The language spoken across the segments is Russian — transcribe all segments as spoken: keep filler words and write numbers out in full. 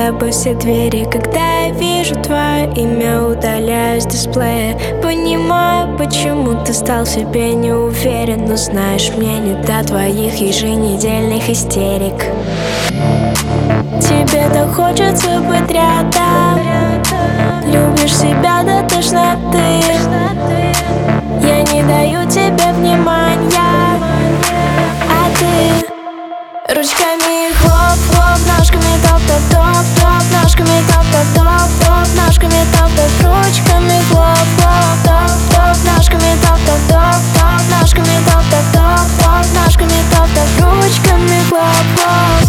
тобой все двери. Когда я вижу твое имя, удаляю с дисплея. Понимаю, почему ты стал в себе не уверен, но знаешь, мне не до твоих еженедельных истерик. Тебе-то хочется быть рядом, любишь себя до тошноты. Я не даю тебе внимания, а ты ручками хлоп-хлоп, ножками топ-топ-топ-топ, ножками топ-топ-топ-топ, ножками топ-топ, ручками хлоп-хлоп, топ-топ, ножками топ-топ-топ-топ, ножками топ-топ-топ-топ, ножками топ-топ, ручками хлоп-хлоп.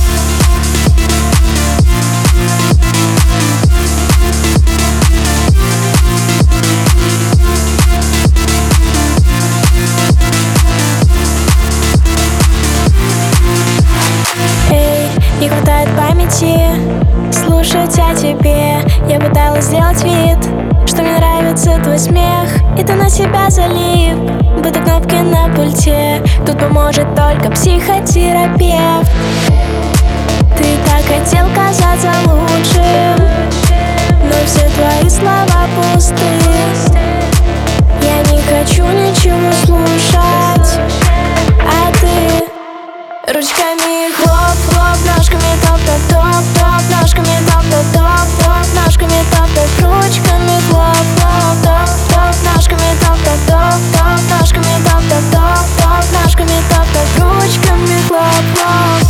Не хватает памяти слушать о тебе. Я пыталась сделать вид, что мне нравится твой смех, и ты на себя залип, будто кнопки на пульте. Тут поможет только психотерапевт. Ты так хотел казаться лучшим, но все твои слова пусты. Я не хочу ничего слушать, а ты ручками хлоп-хлоп, ножками топ-топ-топ-топ, ножками топ-топ-топ-топ, ножками топ-топ, ручками хлоп-хлоп, топ-топ, ножками топ-топ-топ-топ, ножками топ-топ-топ-топ, ножками топ-топ, ручками хлоп-хлоп.